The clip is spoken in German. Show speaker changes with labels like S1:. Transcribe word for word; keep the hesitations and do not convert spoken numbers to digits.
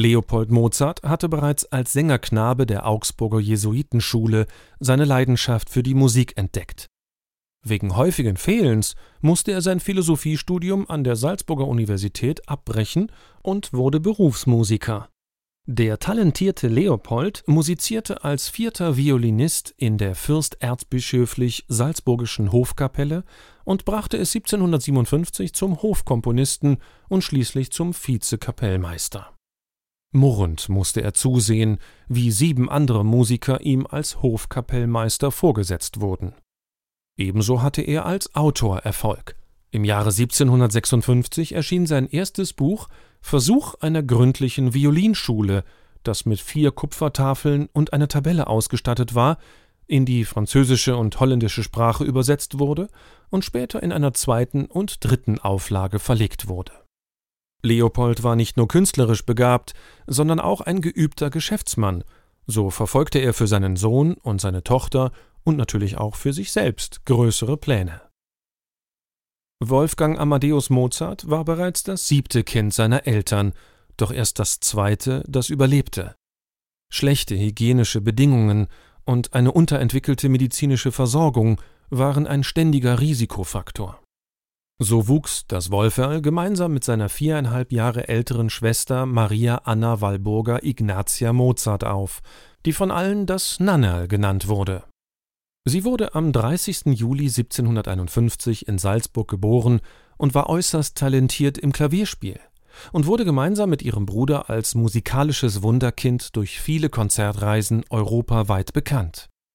S1: Leopold Mozart hatte bereits als Sängerknabe der Augsburger Jesuitenschule seine Leidenschaft für die Musik entdeckt. Wegen häufigen Fehlens musste er sein Philosophiestudium an der Salzburger Universität abbrechen und wurde Berufsmusiker. Der talentierte Leopold musizierte als vierter Violinist in der fürsterzbischöflich salzburgischen Hofkapelle und brachte es siebzehnhundertsiebenundfünfzig zum Hofkomponisten und schließlich zum Vizekapellmeister. Murrend musste er zusehen, wie sieben andere Musiker ihm als Hofkapellmeister vorgesetzt wurden. Ebenso hatte er als Autor Erfolg. Im Jahre siebzehnhundertsechsundfünfzig erschien sein erstes Buch »Versuch einer gründlichen Violinschule«, das mit vier Kupfertafeln und einer Tabelle ausgestattet war, in die französische und holländische Sprache übersetzt wurde und später in einer zweiten und dritten Auflage verlegt wurde. Leopold war nicht nur künstlerisch begabt, sondern auch ein geübter Geschäftsmann. So verfolgte er für seinen Sohn und seine Tochter und natürlich auch für sich selbst größere Pläne. Wolfgang Amadeus Mozart war bereits das siebte Kind seiner Eltern, doch erst das zweite, das überlebte. Schlechte hygienische Bedingungen und eine unterentwickelte medizinische Versorgung waren ein ständiger Risikofaktor. So wuchs das Wolferl gemeinsam mit seiner viereinhalb Jahre älteren Schwester Maria Anna Walburga Ignatia Mozart auf, die von allen das Nannerl genannt wurde. Sie wurde am dreißigsten Juli siebzehnhunderteinundfünfzig in Salzburg geboren und war äußerst talentiert im Klavierspiel und wurde gemeinsam mit ihrem Bruder als musikalisches Wunderkind durch viele Konzertreisen europaweit bekannt.